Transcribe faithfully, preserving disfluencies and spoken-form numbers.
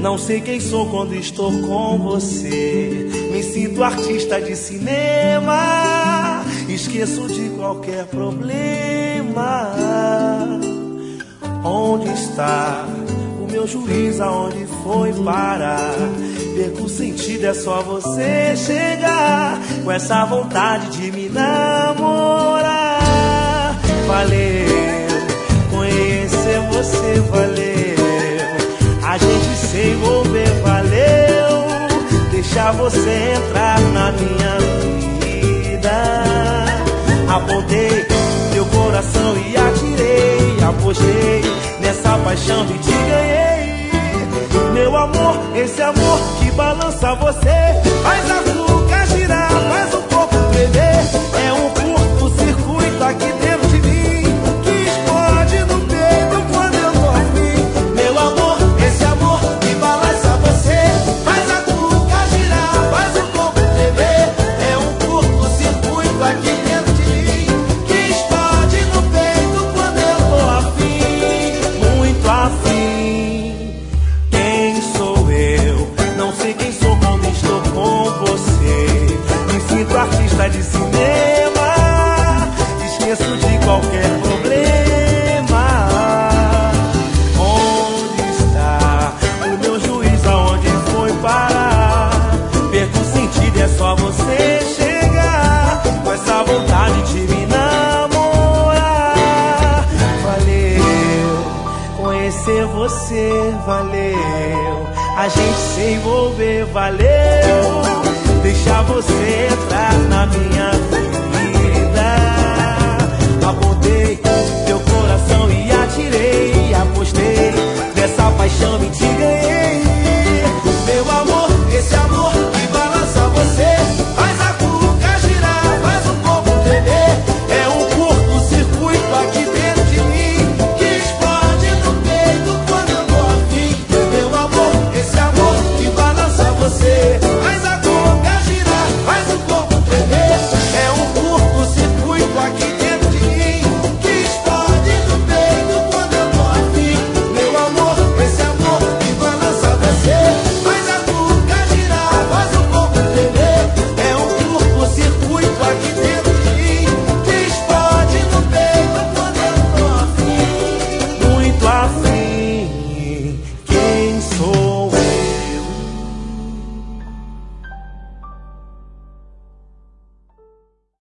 Não sei quem sou quando estou com você. Me sinto artista de cinema. Esqueço de qualquer problema. Onde está o meu juiz? Aonde foi parar? Perco o sentido, é só você chegar com essa vontade de me namorar. Valeu, conhecer você valeu. A gente se envolver valeu. Deixar você entrar na minha vida. Apontei teu coração e atirei. Apostei nessa paixão e te ganhei. Meu amor, esse amor que balança você, faz a cuca girar, faz um pouco tremer. É um curto-circuito aqui dentro de mim, que explode no peito quando eu tô afim. Meu amor, esse amor que balança você, faz a cuca girar, faz um pouco tremer. É um curto-circuito aqui dentro de mim, que explode no peito quando eu tô afim, muito afim. Artista de cinema, esqueço de qualquer problema. Onde está o meu juiz? Aonde foi parar? Perco o sentido, é só você chegar com essa vontade de me namorar. Valeu, conhecer você valeu. A gente se envolver valeu. Deixar você entrar na minha vida. Apontei teu coração e atirei. Apostei nessa paixão mentira.